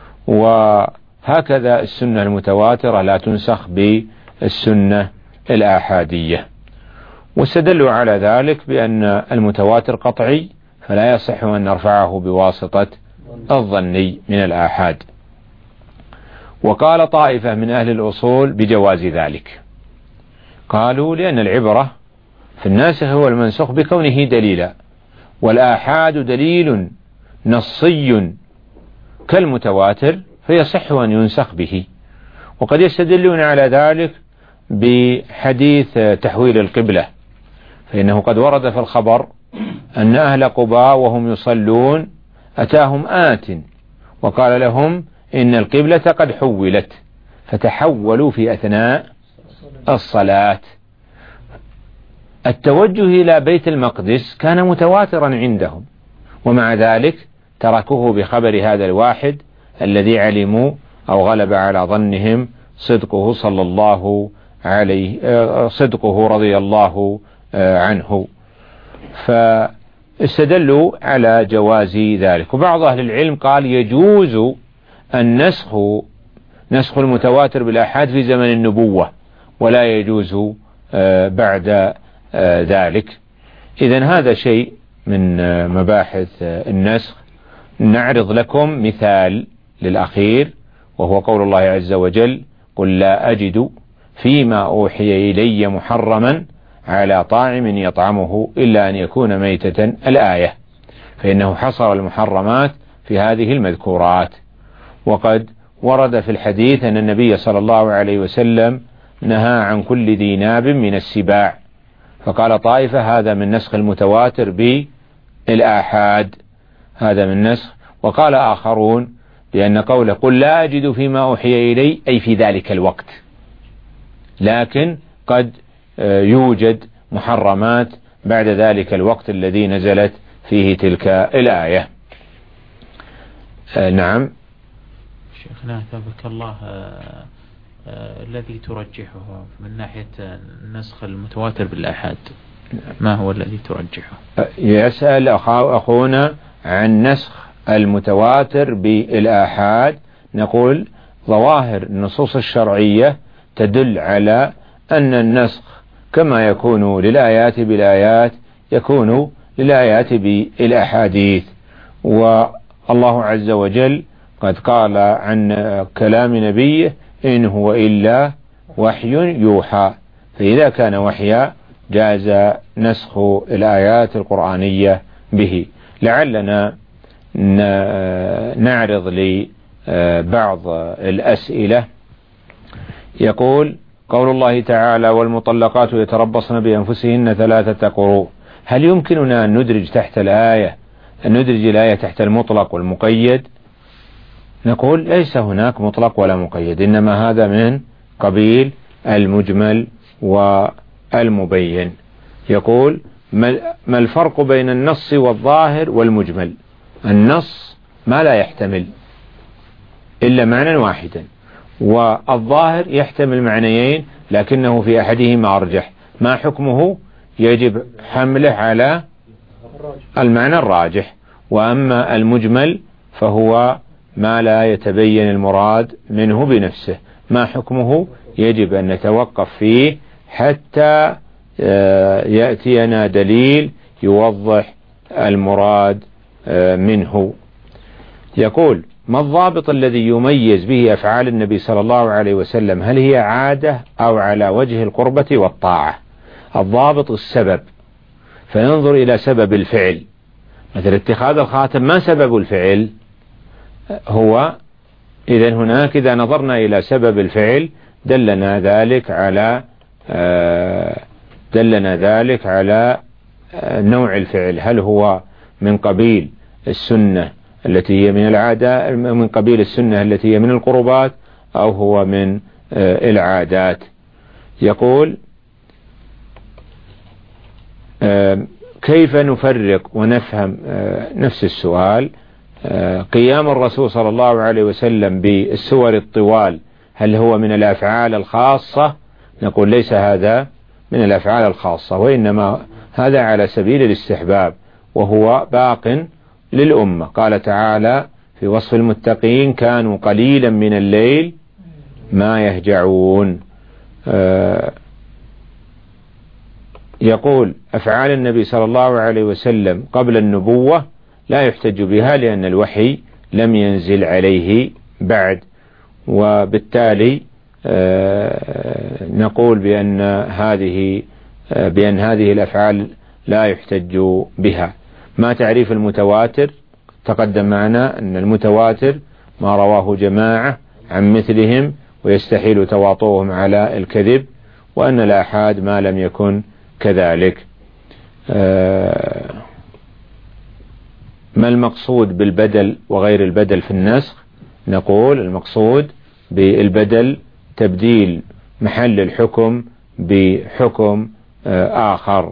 S1: وهكذا السنة المتواترة لا تنسخ بالسنة الآحادية. واستدلوا على ذلك بأن المتواتر قطعي فلا يصح أن نرفعه بواسطة الظني من الآحاد. وقال طائفة من أهل الأصول بجواز ذلك، قالوا لأن العبرة في الناسخ هو المنسوخ بكونه دليلا، والآحاد دليل نصي كالمتواتر فيصح أن ينسخ به. وقد يستدلون على ذلك بحديث تحويل القبلة، فإنه قد ورد في الخبر أن أهل قباء وهم يصلون أتاهم آت وقال لهم إن القبلة قد حولت، فتحولوا في أثناء الصلاة. التوجه إلى بيت المقدس كان متواترا عندهم، ومع ذلك تركوه بخبر هذا الواحد الذي علموا أو غلب على ظنهم صدقه صدقه رضي الله عنه، فاستدلوا على جواز ذلك. وبعض أهل العلم قال يجوز نسخ المتواتر بالآحاد في زمن النبوة ولا يجوز بعد ذلك. إذن هذا شيء من مباحث النسخ. نعرض لكم مثال للأخير، وهو قول الله عز وجل: قل لا أجد فيما أوحي إلي محرما على طاعم يطعمه إلا أن يكون ميتة، الآية، فإنه حصر المحرمات في هذه المذكورات. وقد ورد في الحديث أن النبي صلى الله عليه وسلم نهى عن كل ذي ناب من السباع، فقال طائفة هذا من نسخ المتواتر بالآحاد، هذا من نسخ. وقال آخرون بأن قوله قل لا أجد فيما أوحي إلي أي في ذلك الوقت، لكن قد يوجد محرمات بعد ذلك الوقت الذي نزلت فيه تلك الآية. نعم.
S3: شيخنا ثابك الله، الذي ترجحه من ناحية نسخ المتواتر بالآحاد ما هو الذي ترجحه؟
S1: يسأل أخونا عن نسخ المتواتر بالآحاد. نقول ظواهر النصوص الشرعية تدل على أن النسخ كما يكون للآيات بالآيات يكون للآيات بالأحاديث. والله عز وجل قد قال عن كلام نبيه إن هو إلا وحي يوحى، فإذا كان وحيا جاز نسخ الآيات القرآنية به. لعلنا نعرض لبعض الأسئلة. يقول قول الله تعالى: والمطلقات يتربصن بأنفسهن 3 قروء، هل يمكننا أن ندرج الآية تحت المطلق والمقيد؟ نقول ليس هناك مطلق ولا مقيد، إنما هذا من قبيل المجمل والمبين. يقول ما الفرق بين النص والظاهر والمجمل؟ النص ما لا يحتمل إلا معنى واحدا، والظاهر يحتمل معنيين لكنه في أحدهما أرجح، ما حكمه؟ يجب حمله على المعنى الراجح. وأما المجمل فهو ما لا يتبين المراد منه بنفسه، ما حكمه؟ يجب أن نتوقف فيه حتى يأتينا دليل يوضح المراد منه. يقول ما الضابط الذي يميز به أفعال النبي صلى الله عليه وسلم؟ هل هي عادة أو على وجه القربة والطاعة؟ الضابط السبب، فننظر إلى سبب الفعل. مثل اتخاذ الخاتم، ما سبب الفعل؟ هو إذن هناك إذا نظرنا إلى سبب الفعل دلنا ذلك على نوع الفعل، هل هو من قبيل السنة التي هي من العادة، من قبيل السنة التي هي من القربات، أو هو من العادات. يقول كيف نفرق ونفهم نفس السؤال قيام الرسول صلى الله عليه وسلم بالسور الطوال، هل هو من الأفعال الخاصة؟ نقول ليس هذا من الأفعال الخاصة، وإنما هذا على سبيل الاستحباب، وهو باق للأمة. قال تعالى في وصف المتقين كانوا قليلا من الليل ما يهجعون. يقول أفعال النبي صلى الله عليه وسلم قبل النبوة لا يحتج بها لأن الوحي لم ينزل عليه بعد، وبالتالي نقول بأن هذه الأفعال لا يحتج بها. ما تعريف المتواتر؟ تقدم معنا أن المتواتر ما رواه جماعة عن مثلهم ويستحيل تواطؤهم على الكذب، وأن الآحاد ما لم يكن كذلك. ما المقصود بالبدل وغير البدل في النسخ؟ نقول المقصود بالبدل تبديل محل الحكم بحكم آخر.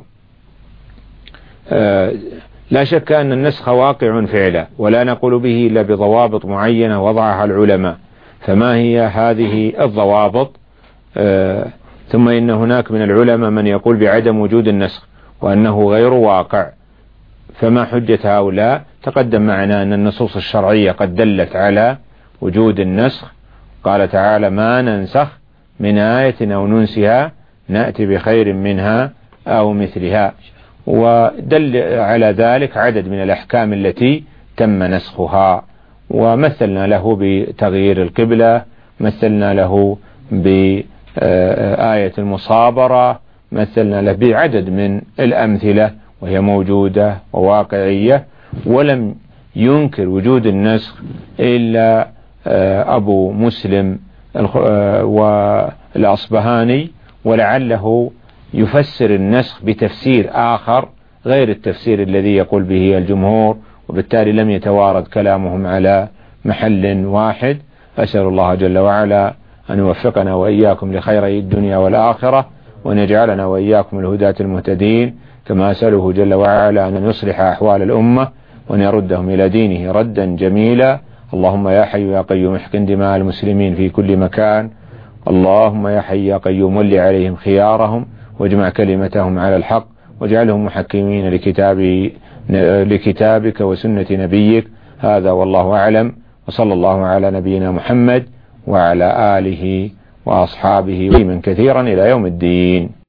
S1: لا شك أن النسخ واقع فعلا، ولا نقول به إلا بضوابط معينة وضعها العلماء. فما هي هذه الضوابط؟ ثم إن هناك من العلماء من يقول بعدم وجود النسخ وأنه غير واقع، فما حجة هؤلاء؟ تقدم معنا أن النصوص الشرعية قد دلت على وجود النسخ. قال تعالى ما ننسخ من آية أو ننسها نأتي بخير منها أو مثلها، ودل على ذلك عدد من الأحكام التي تم نسخها، ومثلنا له بتغيير القبلة، مثلنا له بآية المصابرة، مثلنا له بعدد من الأمثلة وهي موجودة وواقعية. ولم ينكر وجود النسخ إلا أبو مسلم والأصبهاني، ولعله يفسر النسخ بتفسير آخر غير التفسير الذي يقول به الجمهور، وبالتالي لم يتوارد كلامهم على محل واحد. أسأل الله جل وعلا أن يوفقنا وإياكم لخيري الدنيا والآخرة، وأن يجعلنا وإياكم الهداة المهتدين، كما أسأله جل وعلا أن يصلح أحوال الأمة وأن يردهم إلى دينه ردا جميلا. اللهم يا حي يا قيوم احقن دماء المسلمين في كل مكان. اللهم يا حي يا قيوم ول عليهم خيارهم واجمع كلمتهم على الحق، واجعلهم محكمين لكتابك وسنة نبيك. هذا والله أعلم، وصلى الله على نبينا محمد وعلى آله وأصحابه ومن كثيرا إلى يوم الدين.